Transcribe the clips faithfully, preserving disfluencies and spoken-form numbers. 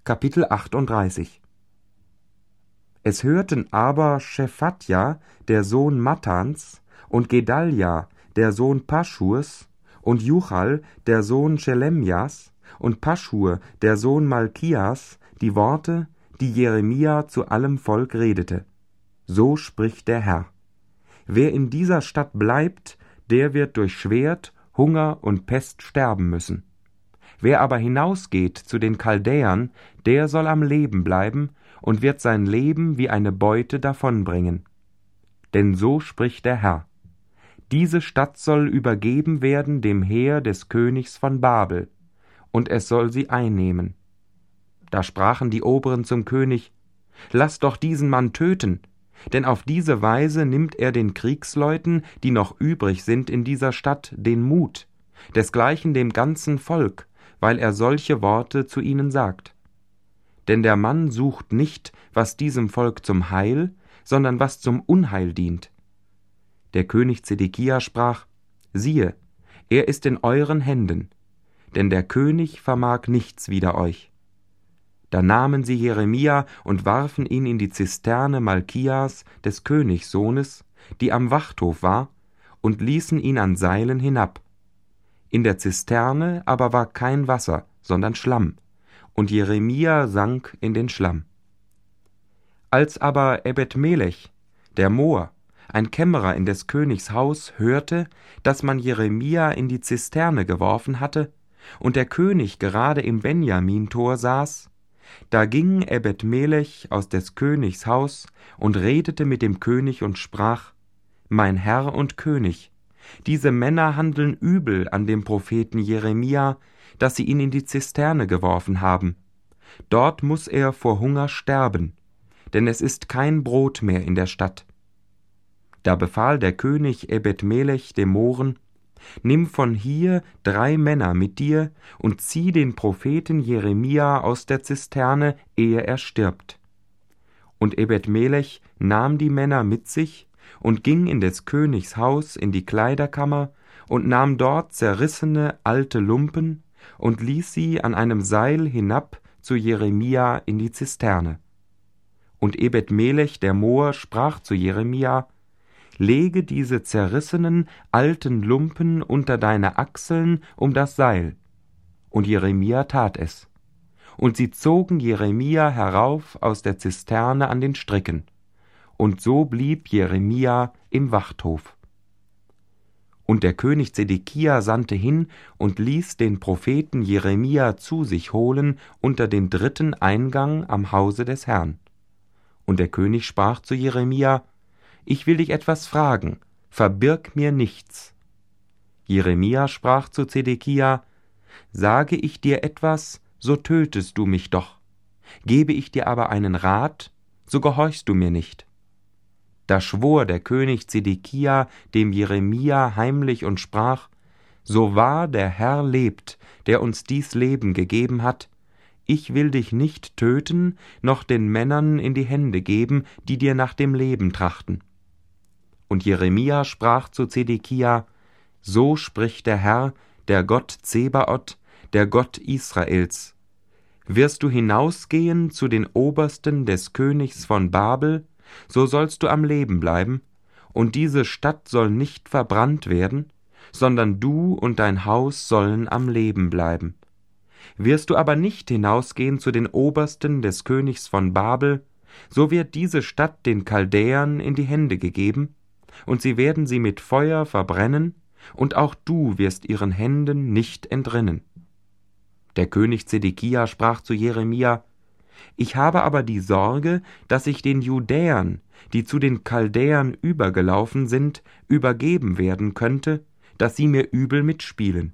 Kapitel achtunddreißig. Es hörten aber Schephatja, der Sohn Mattans, und Gedalja, der Sohn Paschurs, und Juchal, der Sohn Schelemjas, und Paschur, der Sohn Malkias, die Worte, die Jeremia zu allem Volk redete. So spricht der Herr: Wer in dieser Stadt bleibt, der wird durch Schwert, Hunger und Pest sterben müssen. Wer aber hinausgeht zu den Chaldäern, der soll am Leben bleiben und wird sein Leben wie eine Beute davonbringen. Denn so spricht der Herr: Diese Stadt soll übergeben werden dem Heer des Königs von Babel, und es soll sie einnehmen. Da sprachen die Oberen zum König: Lass doch diesen Mann töten, denn auf diese Weise nimmt er den Kriegsleuten, die noch übrig sind in dieser Stadt, den Mut, desgleichen dem ganzen Volk, weil er solche Worte zu ihnen sagt. Denn der Mann sucht nicht, was diesem Volk zum Heil, sondern was zum Unheil dient. Der König Zedekia sprach: Siehe, er ist in euren Händen, denn der König vermag nichts wider euch. Da nahmen sie Jeremia und warfen ihn in die Zisterne Malkias, des Königssohnes, die am Wachthof war, und ließen ihn an Seilen hinab. In der Zisterne aber war kein Wasser, sondern Schlamm, und Jeremia sank in den Schlamm. Als aber Ebed-Melech, der Moor, ein Kämmerer in des Königs Haus, hörte, dass man Jeremia in die Zisterne geworfen hatte, und der König gerade im Benjamin-Tor saß, da ging Ebed-Melech aus des Königs Haus und redete mit dem König und sprach: Mein Herr und König, diese Männer handeln übel an dem Propheten Jeremia, dass sie ihn in die Zisterne geworfen haben. Dort muß er vor Hunger sterben, denn es ist kein Brot mehr in der Stadt. Da befahl der König Ebed-Melech dem Mohren: Nimm von hier drei Männer mit dir und zieh den Propheten Jeremia aus der Zisterne, ehe er stirbt. Und Ebed-Melech nahm die Männer mit sich und ging in des Königs Haus in die Kleiderkammer und nahm dort zerrissene alte Lumpen und ließ sie an einem Seil hinab zu Jeremia in die Zisterne. Und Ebed-Melech der Moor sprach zu Jeremia: Lege diese zerrissenen alten Lumpen unter deine Achseln um das Seil. Und Jeremia tat es. Und sie zogen Jeremia herauf aus der Zisterne an den Stricken. Und so blieb Jeremia im Wachthof. Und der König Zedekia sandte hin und ließ den Propheten Jeremia zu sich holen unter den dritten Eingang am Hause des Herrn. Und der König sprach zu Jeremia: Ich will dich etwas fragen, verbirg mir nichts. Jeremia sprach zu Zedekia: Sage ich dir etwas, so tötest du mich doch. Gebe ich dir aber einen Rat, so gehorchst du mir nicht. Da schwor der König Zedekia dem Jeremia heimlich und sprach: So wahr der Herr lebt, der uns dies Leben gegeben hat, ich will dich nicht töten, noch den Männern in die Hände geben, die dir nach dem Leben trachten. Und Jeremia sprach zu Zedekia: So spricht der Herr, der Gott Zebaoth, der Gott Israels: Wirst du hinausgehen zu den Obersten des Königs von Babel, so sollst du am Leben bleiben, und diese Stadt soll nicht verbrannt werden, sondern du und dein Haus sollen am Leben bleiben. Wirst du aber nicht hinausgehen zu den Obersten des Königs von Babel, so wird diese Stadt den Chaldäern in die Hände gegeben, und sie werden sie mit Feuer verbrennen, und auch du wirst ihren Händen nicht entrinnen. Der König Zedekia sprach zu Jeremia: Ich habe aber die Sorge, dass ich den Judäern, die zu den Chaldäern übergelaufen sind, übergeben werden könnte, dass sie mir übel mitspielen.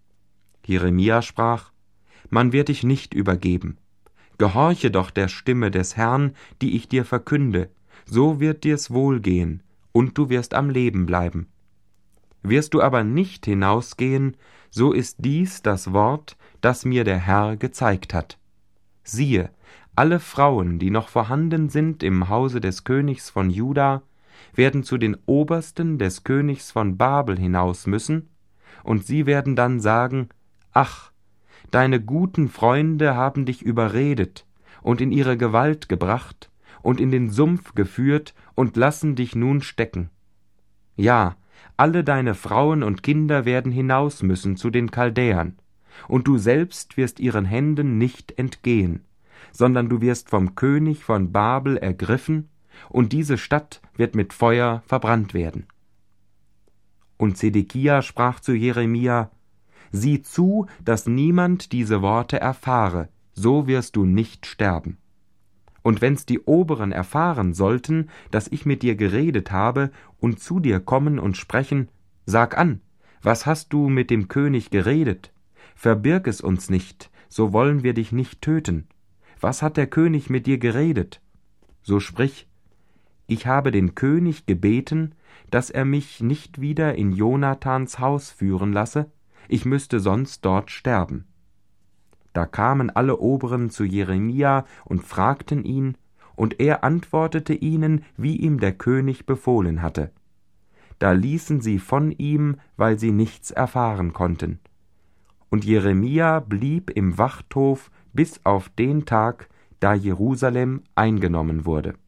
Jeremia sprach: Man wird dich nicht übergeben. Gehorche doch der Stimme des Herrn, die ich dir verkünde, so wird dir's wohlgehen, und du wirst am Leben bleiben. Wirst du aber nicht hinausgehen, so ist dies das Wort, das mir der Herr gezeigt hat. Siehe, alle Frauen, die noch vorhanden sind im Hause des Königs von Juda, werden zu den Obersten des Königs von Babel hinaus müssen, und sie werden dann sagen: Ach, deine guten Freunde haben dich überredet und in ihre Gewalt gebracht und in den Sumpf geführt und lassen dich nun stecken. Ja, alle deine Frauen und Kinder werden hinaus müssen zu den Chaldäern, und du selbst wirst ihren Händen nicht entgehen, sondern du wirst vom König von Babel ergriffen, und diese Stadt wird mit Feuer verbrannt werden. Und Zedekia sprach zu Jeremia: Sieh zu, dass niemand diese Worte erfahre, so wirst du nicht sterben. Und wenn's die Oberen erfahren sollten, dass ich mit dir geredet habe, und zu dir kommen und sprechen: Sag an, was hast du mit dem König geredet? Verbirg es uns nicht, so wollen wir dich nicht töten. Was hat der König mit dir geredet? So sprich: Ich habe den König gebeten, dass er mich nicht wieder in Jonathans Haus führen lasse, ich müsste sonst dort sterben. Da kamen alle Oberen zu Jeremia und fragten ihn, und er antwortete ihnen, wie ihm der König befohlen hatte. Da ließen sie von ihm, weil sie nichts erfahren konnten. Und Jeremia blieb im Wachthof bis auf den Tag, da Jerusalem eingenommen wurde.